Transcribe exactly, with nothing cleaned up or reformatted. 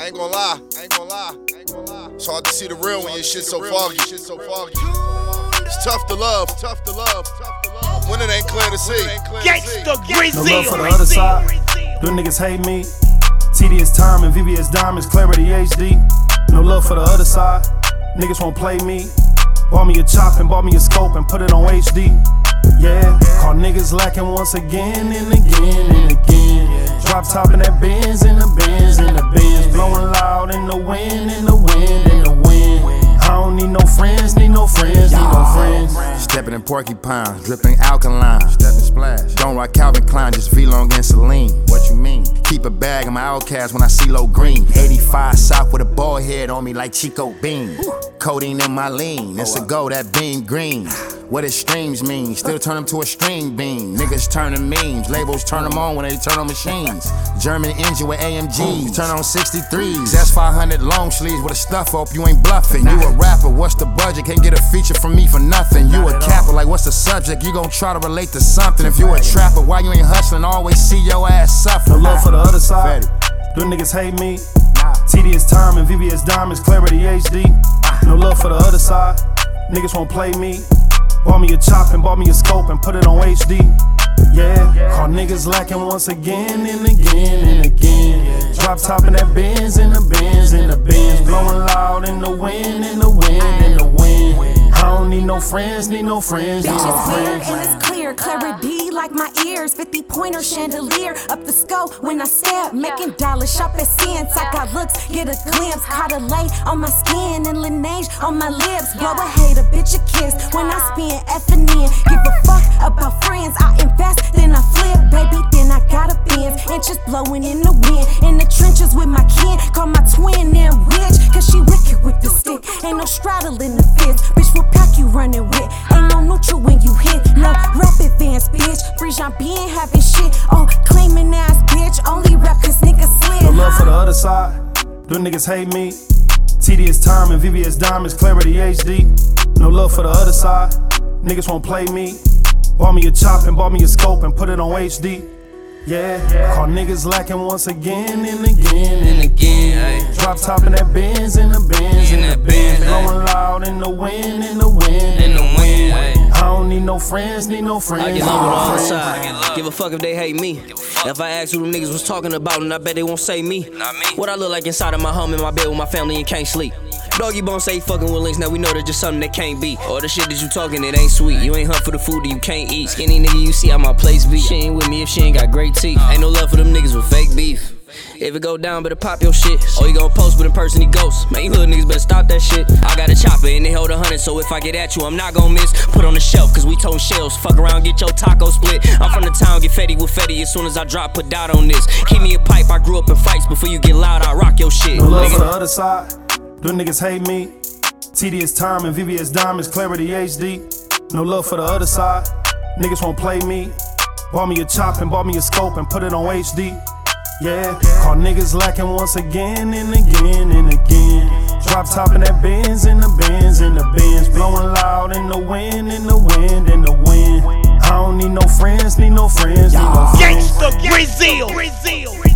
I ain't gonna lie, I ain't gonna lie, I ain't gonna lie. It's hard to see the real when your shit so foggy. Shit so foggy. It's tough to love, tough to love, tough to love. When it ain't clear to see. Gangsta Grizzly. No love for the other side. Them niggas hate me. T D S Time and V V S Diamonds, Clarity H D. No love for the other side. Niggas won't play me. Bought me a chop and bought me a scope and put it on H D. Yeah, call niggas lacking once again and again and again. Drop top in that Benz in the Benz in the Benz. Blowing loud in the wind, in the wind, in the wind. I don't need no friends, need no friends, need no friends. Stepping in porcupines, dripping alkaline. Stepping splash. Don't rock Calvin Klein, just V-Long and Celine. What you mean? Keep a bag of my outcast when I see low green. eighty-five South with a ball head on me like Chico Bean. Codeine in my lean, it's a go that beam green. What does streams mean? Still turn them to a string beam. Niggas turning memes, labels turn them on when they turn on machines. German engine with A M Gs, turn on sixty-threes. S five hundred long sleeves with a stuff up, you ain't bluffing. You a rapper, what's the budget? Can't get a feature from me for nothing. You a capper, like what's the subject? You gon' try to relate to something. If you a trapper, why you ain't hustling? Always see your ass suffer. No love for the other side. Them niggas hate me. T D S Time and V V S Diamonds, Clarity H D. No love for the other side. Niggas won't play me. Bought me a chop and bought me a scope and put it on H D. Yeah, call niggas lacking once again and again and again. Drop top in that Benz in the Benz in the Benz. Blowing loud in the wind, in the wind, in the wind. I don't need no friends, need no friends, need no friends. And it's clear, clarity like my ears. fifty pointer chandelier up the scope when I step. Making dollars, shop at Sense. I got looks, get a glimpse. Caught a lay on my skin and Laneige on my lips. Blow a hater, bitch a kiss when I spin F and N. Give a fuck about friends. I invest, then I flip, baby, then I got a Benz. Inches blowing in the wind. In the trenches with my kin. Call my twin and witch, cause she wicked with the stick. Ain't no straddling the fence. Bitch, what pack you running with? Ain't no neutral when you hit. No rapid advance, bitch. Free Jean being having shit. Oh, claiming ass bitch. Only rap cause niggas slid. No love for the other side. Them niggas hate me. T D S Time and V V S Diamonds, Clarity H D. No love for the other side. Niggas won't play me. Bought me a chop and bought me a scope and put it on H D. Yeah, call niggas lacking once again and again and again. Drop top in that Benz in the Benz in the Benz. Blowing loud in the wind, in the wind, in the wind. I don't need no friends, need no friends. I get love with all side. Give a fuck if they hate me. If I ask who them niggas was talking about, and I bet they won't say me. What I look like inside of my home in my bed with my family and can't sleep. Doggy Bone say fucking with links, now we know that's just something that can't be. Or the shit that you talking, it ain't sweet. You ain't hunt for the food that you can't eat. Skinny nigga, you see how my place be. She ain't with me if she ain't got great teeth. Ain't no love for them niggas with fake beef. If it go down, better pop your shit. Or you gon' post, but in person he ghosts. Man, you hood niggas better stop that shit. I got a chopper and they hold a hundred, so if I get at you, I'm not gon' miss. Put on the shelf, cause we toting shells. Fuck around, get your taco split. I'm from the town, get fetty with fetty. As soon as I drop, put dot on this. Keep me a pipe, I grew up in fights. Before you get loud, I rock your shit. No love for the other side. Them niggas hate me. T D S Time and V V S Diamonds, Clarity H D. No love for the other side. Niggas won't play me. Bought me a chop and bought me a scope and put it on H D. Yeah, call niggas lacking once again and again and again. Drop top in that Benz in the Benz in the Benz. Blowing loud in the wind, in the wind, in the wind. I don't need no friends, need no friends, need no friends. Gangsta Grizzly.